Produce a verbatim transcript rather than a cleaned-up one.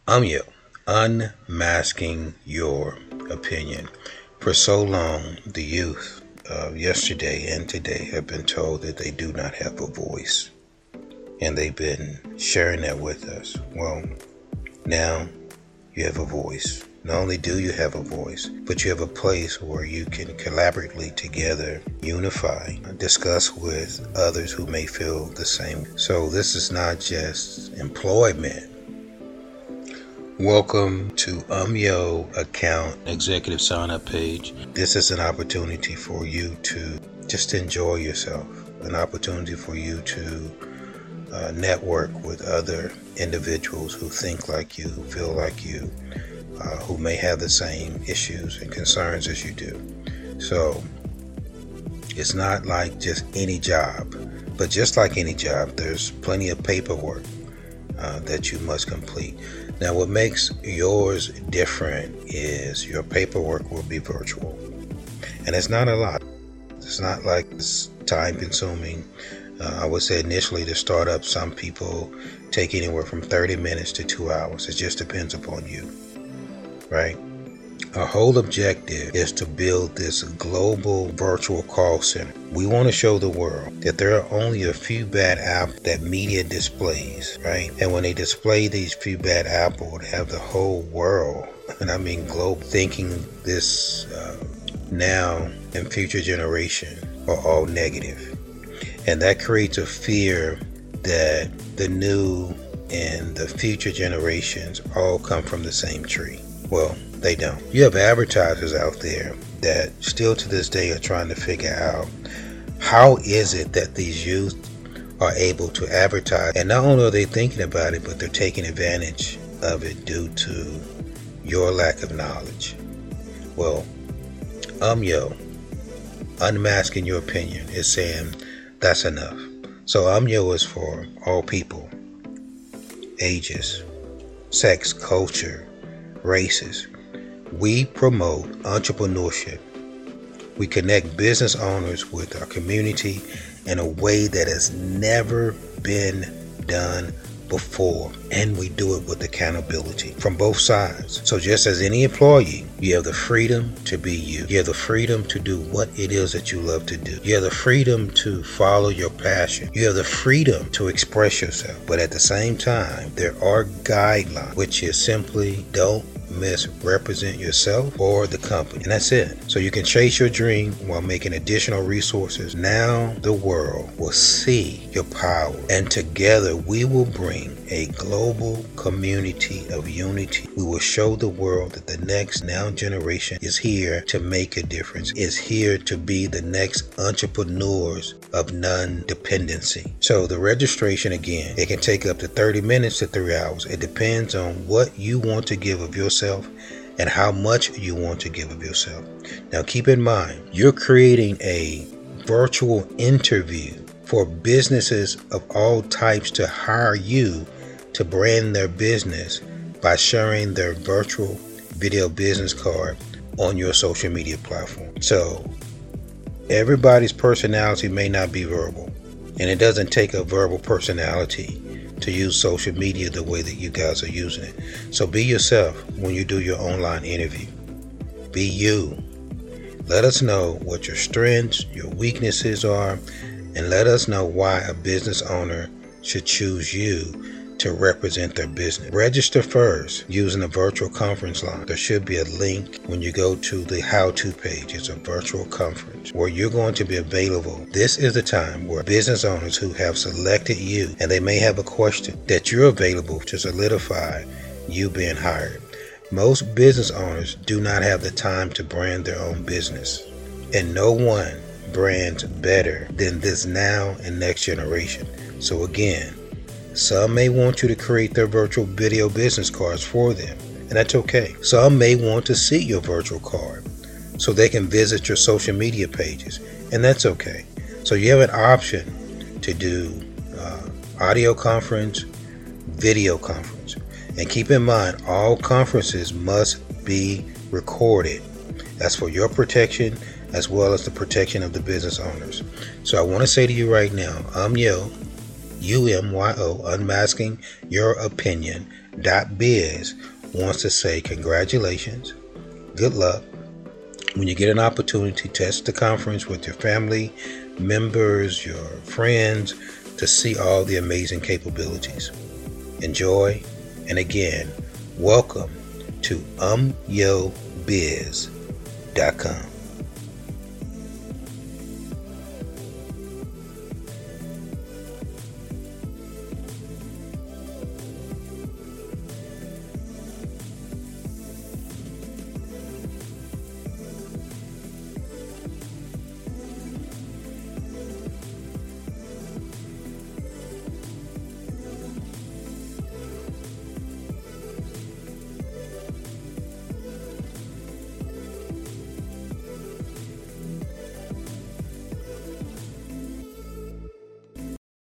Umyo, unmasking your opinion. For so long, the youth of yesterday and today have been told that they do not have a voice. And they've been sharing that with us. Well, now you have a voice. Not only do you have a voice, but you have a place where you can collaboratively together, unify, discuss with others who may feel the same. So this is not just employment. Welcome to Umyo Account Executive Sign Up page. This is an opportunity for you to just enjoy yourself, an opportunity for you to uh, network with other individuals who think like you, who feel like you, uh, who may have the same issues and concerns as you do. So it's not like just any job, but just like any job, there's plenty of paperwork uh, that you must complete. Now, what makes yours different is your paperwork will be virtual. And it's not a lot. It's not like it's time consuming. Uh, I would say initially to start up, some people take anywhere from thirty minutes to two hours. It just depends upon you, right? Our whole objective is to build this global virtual call center. We want to show the world that there are only a few bad apples that media displays, right? And when they display these few bad apples, they have the whole world, and I mean global, thinking this uh, now and future generation are all negative. And that creates a fear that the new and the future generations all come from the same tree. Well, they don't. You have advertisers out there that still to this day are trying to figure out how is it that these youth are able to advertise. And not only are they thinking about it, but they're taking advantage of it due to your lack of knowledge. Well, Umyo, unmasking your opinion, is saying that's enough. So Umyo is for all people, ages, sex, culture, races. We promote entrepreneurship. We connect business owners with our community in a way that has never been done before. And we do it with accountability from both sides. So just as any employee, you have the freedom to be you. You have the freedom to do what it is that you love to do. You have the freedom to follow your passion. You have the freedom to express yourself. But at the same time, there are guidelines, which is simply don't misrepresent yourself or the company, and that's it. So you can chase your dream while making additional resources. Now the world will see your power, and together we will bring a global community of unity. We will show the world that the next now generation is here to make a difference, is here to be the next entrepreneurs of non-dependency. So the registration, again, it can take up to thirty minutes to three hours. It depends on what you want to give of yourself and how much you want to give of yourself. Now keep in mind, you're creating a virtual interview for businesses of all types to hire you to brand their business by sharing their virtual video business card on your social media platform. So everybody's personality may not be verbal, and it doesn't take a verbal personality to use social media the way that you guys are using it. So be yourself when you do your online interview. Be you. Let us know what your strengths, your weaknesses are, and let us know why a business owner should choose you to represent their business. Register first using a virtual conference line. There should be a link when you go to the how-to page. It's a virtual conference where you're going to be available. This is the time where business owners who have selected you, and they may have a question, that you're available to solidify you being hired. Most business owners do not have the time to brand their own business, and no one brands better than this now and next generation. So again, some may want you to create their virtual video business cards for them, and that's okay. Some may want to see your virtual card so they can visit your social media pages, and that's okay. So you have an option to do uh, audio conference, video conference. And keep in mind, all conferences must be recorded. That's for your protection as well as the protection of the business owners. So I want to say to you right now, Umyo, U M Y O, unmasking your opinion, dot biz wants to say congratulations, good luck. When you get an opportunity, test the conference with your family members, your friends, to see all the amazing capabilities. Enjoy, and again, welcome to um yo biz dot com.